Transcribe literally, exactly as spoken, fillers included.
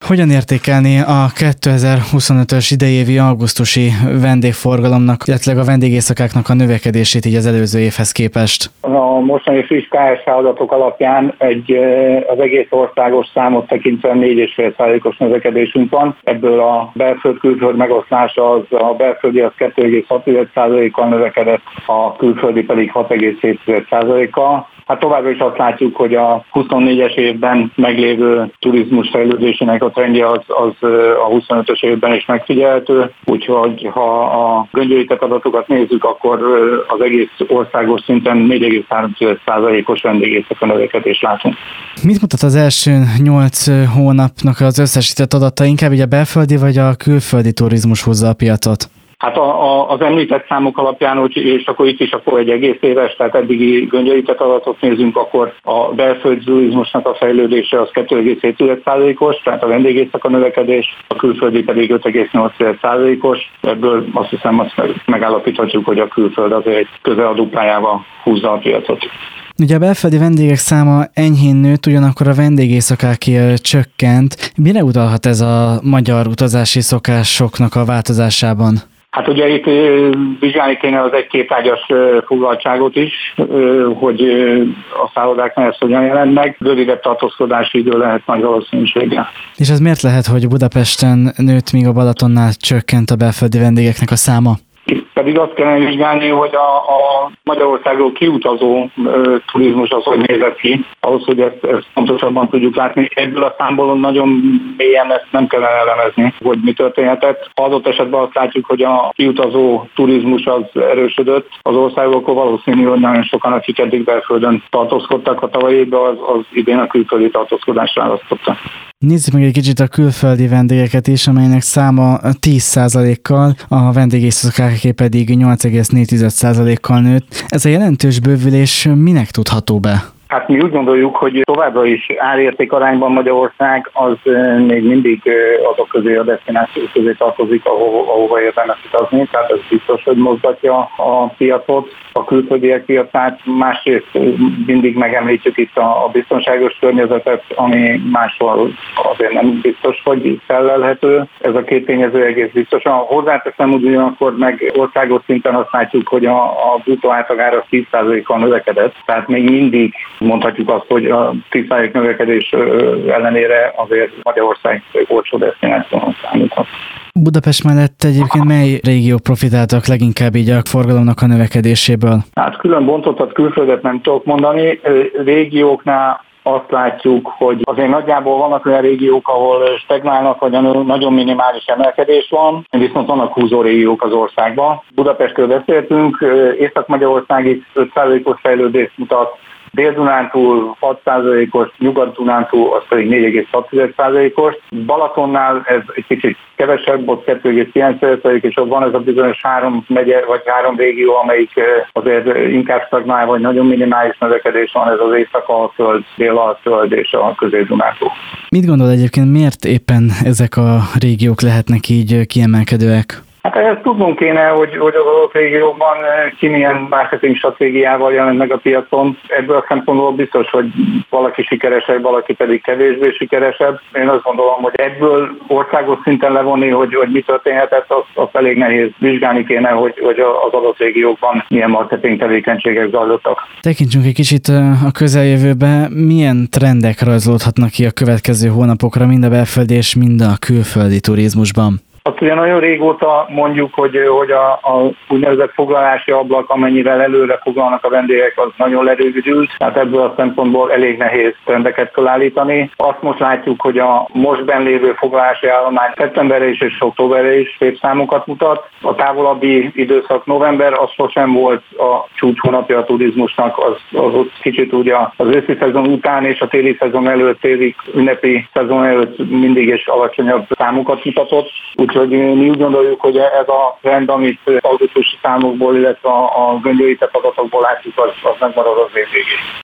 Hogyan értékelni a kétezer-huszonötös idejévi augusztusi vendégforgalomnak, illetve a vendégészakáknak a növekedését így az előző évhez képest? A mostani friss ká es há adatok alapján egy, az egész országos számot tekintve négy egész öt százalékos növekedésünk van. Ebből a belföld-külföld megoszlása az a belföldi az kettő egész hat százalékkal növekedett, a külföldi pedig hat egész hét százalékkal. Hát továbbra is azt látjuk, hogy a huszonnégyes évben meglévő turizmus fejlődésének a trendje az, az a huszonötös évben is megfigyelhető, úgyhogy ha a göngyölített adatokat nézzük, akkor az egész országos szinten négy egész három százalékos vendégészaka növekedést látunk. Mit mutat az első nyolc hónapnak az összesített adata? Inkább így a belföldi vagy a külföldi turizmus húzza a piacot? Hát a, a, az említett számok alapján, úgy, és akkor itt is akkor egy egész éves, tehát eddigi göngyölített adatot nézünk, akkor a belföldi turizmusnak a fejlődése az kettő egész hét százalékos, tehát a vendégészaka növekedés, a külföldi pedig öt egész nyolc százalékos. Ebből azt hiszem azt megállapíthatjuk, hogy a külföld azért közel a duplájával húzza a piacot. Ugye a belföldi vendégek száma enyhén nőtt, ugyanakkor a vendégészakáké csökkent. Mire utalhat ez a magyar utazási szokásoknak a változásában? Hát ugye itt vizsgálni kéne az egy-két ágyas foglaltságot is, hogy a szállodáknál ez hogyan jelent meg. Rövidebb tartózkodási idő lehet nagy valószínűséggel. És ez miért lehet, hogy Budapesten nőtt, míg a Balatonnál csökkent a belföldi vendégeknek a száma? Itt pedig azt kellene vizsgálni, hogy a, a Magyarországról kiutazó ö, turizmus az hogy nézett ki, ahhoz, hogy ezt, ezt pontosabban tudjuk látni. Ebből a számból nagyon mélyen ezt nem kellene elemezni, hogy mi történhetett. Ha adott esetben azt látjuk, hogy a kiutazó turizmus az erősödött az országból, akkor valószínű, hogy nagyon sokan, akik eddig belföldön tartózkodtak a tavalyi évben, az, az idén a külföldi tartózkodást választotta. Nézzük meg egy kicsit a külföldi vendégeket is, amelynek száma tíz százalékkal, a vendégészakáké pedig nyolc egész négy százalékkal nőtt. Ez a jelentős bővülés minek tudható be? Hát mi úgy gondoljuk, hogy továbbra is árérték arányban Magyarország az még mindig azok közé a desztinációk közé tartozik, ahova, ahova érdemes utazni, tehát ez biztos, hogy mozgatja a piacot, a külföldiek piacát. Másrészt mindig megemlítjük itt a biztonságos környezetet, ami máshol azért nem biztos, hogy felelhető. Ez a két tényező egész biztosan. Hozzáteszem ugyanakkor meg országos szinten azt látjuk, hogy a, a bruttó átlagára tíz százalékkal növekedett, tehát még mindig mondhatjuk azt, hogy a tíz százalék növekedés ellenére azért Magyarország olcsó desztinációnak számíthat. Budapest mellett egyébként mely régiók profitáltak leginkább így a forgalomnak a növekedéséből? Hát külön bontottat külföldet nem tudok mondani. Régióknál azt látjuk, hogy azért nagyjából vannak olyan régiók, ahol stagnálnak, vagy nagyon minimális emelkedés van, viszont vannak húzó régiók az országban. Budapestről beszéltünk, Észak-Magyarország is öt százalékos fejlődést mutat, Dél-Dunántúl hat százalékos, Nyugat-Dunántúl az pedig négy egész hat százalékos. Balatonnál ez egy kicsit kevesebb, ott kettő egész kilenc százalék, és ott van ez a bizonyos három megye, vagy három régió, amelyik azért inkább stagnál, vagy nagyon minimális növekedés van, ez az Észak-Alföld, Dél-Alföld és a Közép-Dunántúl. Mit gondol egyébként, miért éppen ezek a régiók lehetnek így kiemelkedőek? Hát ezt tudnunk kéne, hogy, hogy az adott régióban ki milyen marketing stratégiával jelent meg a piacon. Ebből a szempontból biztos, hogy valaki sikeresebb, valaki pedig kevésbé sikeresebb. Én azt gondolom, hogy ebből országos szinten levonni, hogy, hogy mi történhetett, az, az elég nehéz. Vizsgálni kéne, hogy, hogy az adott régiókban milyen marketing tevékenységek zajlottak. Tekintsünk egy kicsit a közeljövőbe. Milyen trendek rajzolódhatnak ki a következő hónapokra, mind a belföldi és mind a külföldi turizmusban? Azt ugye nagyon régóta mondjuk, hogy, hogy a, a úgynevezett foglalási ablak, amennyivel előre foglalnak a vendégek, az nagyon lerövidült, tehát ebből a szempontból elég nehéz trendeket felállítani. Azt most látjuk, hogy a most benn lévő foglalási állomány szeptemberre is és októberre is szép számokat mutat. A távolabbi időszak november, az sosem volt a csúcs hónapja a turizmusnak, az, az ott kicsit ugye az őszi szezon után és a téli szezon előtt, téli ünnepi szezon előtt mindig is alacsonyabb számokat mutatott. Úgyhogy mi úgy gondoljuk, hogy ez a trend, amit augusztusi számokból, illetve a göngyölített adatokból látjuk, az, az megmarad az év végén.